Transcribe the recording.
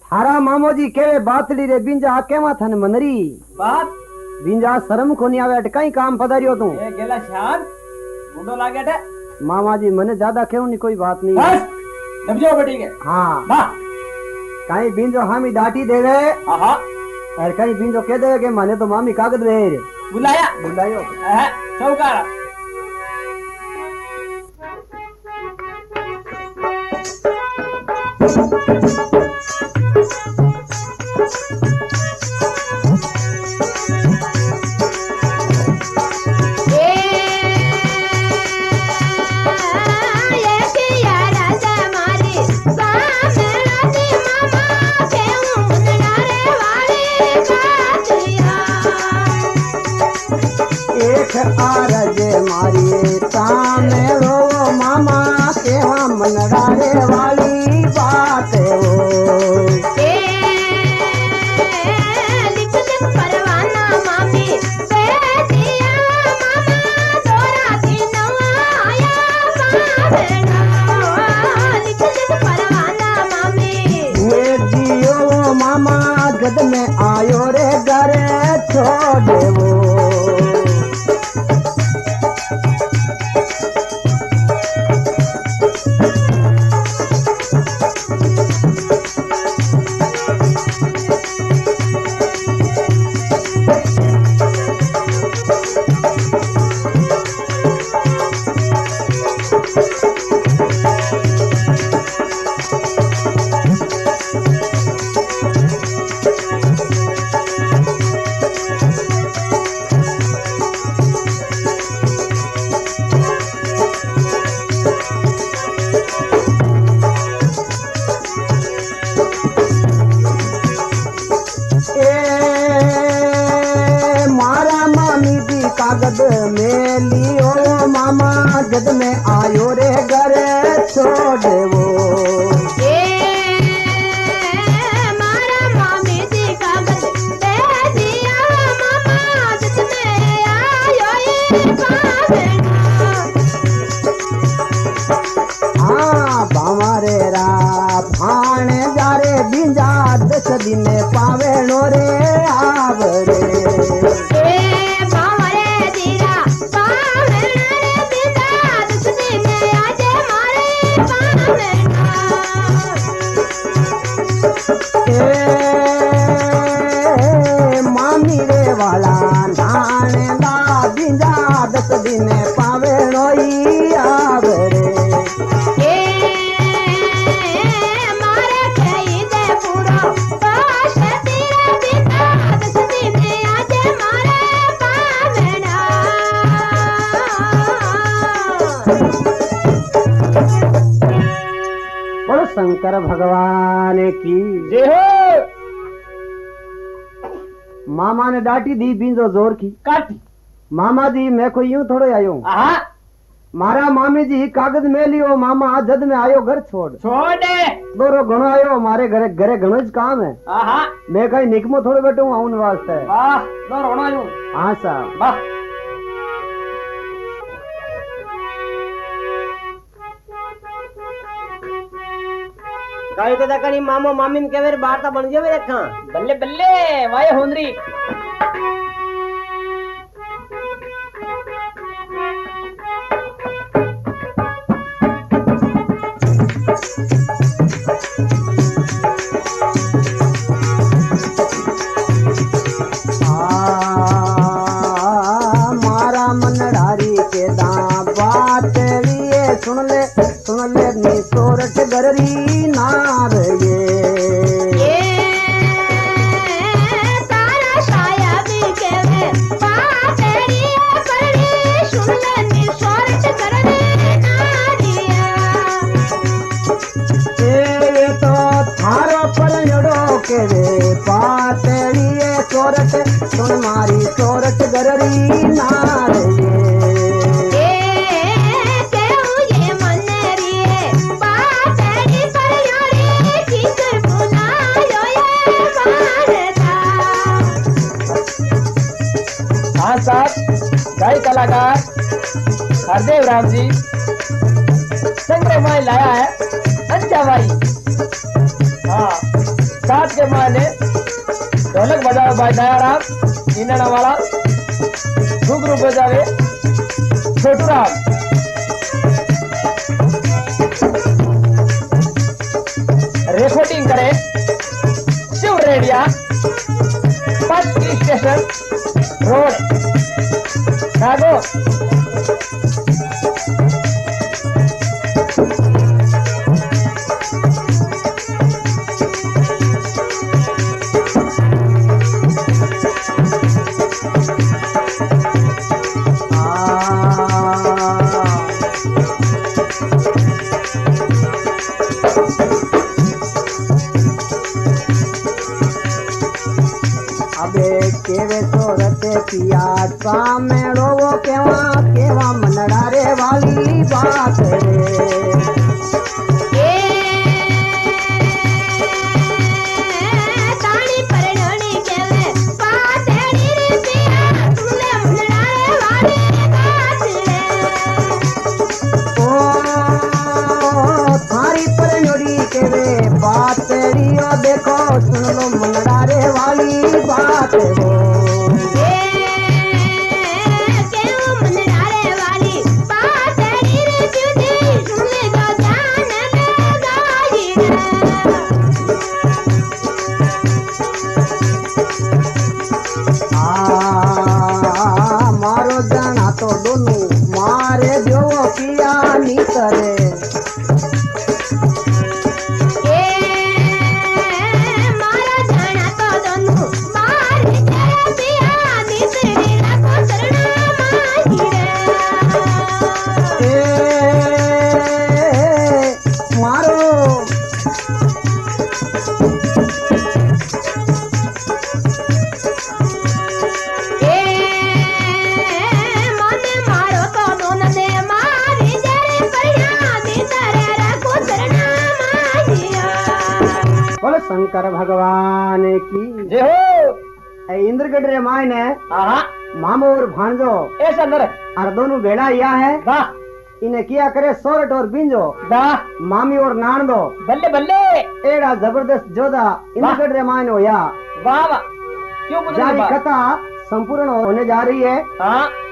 थारा मामो जी केवे बातली रे बिंजा केवा थन मनरी बात बिंजा शर्म कोनी आवे अट कई काम पधारियो तू ए गेला शान गुंडो लागे टे मामा जी मने ज्यादा केव नी कोई बात नहीं बस जब जो बेटी के हां वाह कई बिंजो हामी डाटी देवे आहा और कई बिंजो कह देवे के माने तो मामी कागज दे बुलाया बुलायो है चौकार आरज मारी सामने रो मामा केवा मनडारे वाली बात हो लिख लिख परवाना मामी बेटिया मामा तोरा दिन आया बाबेड़ा लिख लिख परवाना मामी ये जियो मामा जद में आयो रे घर छोड़ वो कागज में लियो मामा जद में आयो रे घर छोड़ वो मारा मामी जी कागज दे दिया मामा जद में आयो ये बाबेड़ा हाँ बामारे रा भाने जारे बिंजा 10 दिन पावे नो रे आवरे मामी रे वाला नाने ला बिंजा 10 दिन पावे नोई आवरे मारे खेई दे पूरो पास तेरा बिंजा 10 दिन आज मारे पावेड़ा बोलो शंकर भगवान की जय हो मामा ने डाटी दी बिंजो जोर की काट मामा जी मैं को यूं थोड़े आयो आहा मारा मामी जी कागज में लियो मामा जद में आयो घर छोड़ छोड़े दोरो घणो आयो मारे घरे घरे घणो ज काम है आहा मैं कहीं निकमो थोड़े बैठू आउन वास्ते वाह दो रोना यूं हाँ साहब वाह काई तो दकनी मामो मामी में केवेर बारता बन जावे देखा बल्ले बल्ले वाए होंदरी मारा मनडारी के दा बात लिए सुन ले नी सोरठ गररी नार ये तारा साया भी केवे बातेरी पड़ी सुन ले नी सोरठ करने नारिया ये तो थारो परजड़ो के वे पातड़िए सोरठ सुन मारी सोरठ गररी नार ये मनरिए बातेरी परयोरी किस बुलायो ये भारता हाँ साहब गाय कलाकार हरदेव राम जी संग्रह भाई लाया है अच्छा भाई हाँ के माने ढोलक बजाया राम इन्ना वाला घुघरू बजावे छोटू राम। रिकॉर्डिंग करे शिव रेडिया 5 स्टेशन रोड कागो। अबे केवे तो रते पिया सामेड़ो वो केवा केवा मनड़ा रे वाली बात रे। ताणी परणी केवे पातेड़ी रे पिया तुले मनड़ा रे वाली बात रे। ओ थारी परणी केवे पातेड़ी ओ देखो सुन लो मनड़ा रे वाली बात हो। केव मनड़ा रे वाली पातेड़ी रे जुदी सुन ले जो ध्यान में गाई रे। मारो जाना तो दोनों मारे जो पिया नीतरे। मारा जाना तो दोनों मारे तेरे पिया निसरी रखो शरणा माही रे। मारो मन मारो तो दोनों ने मारी तेरे परिया निसरे रखो शरणा माही। बोलो शंकर भगवान की जय हो। इंद्रगढ़ रे माय ने हाँ मामो और भांजो ऐसा अंदर और दोनों बेड़ा या है वाह इन्हें किया करे सोरठ और बिंजो वाह मामी और नान दो बल्ले बल्ले एड़ा जबरदस्त जोधा इंद्रगढ़ रे माय हो या वाह वाह क्यों मुझे जारी कथा संपूर्ण होने जा रही है। हाँ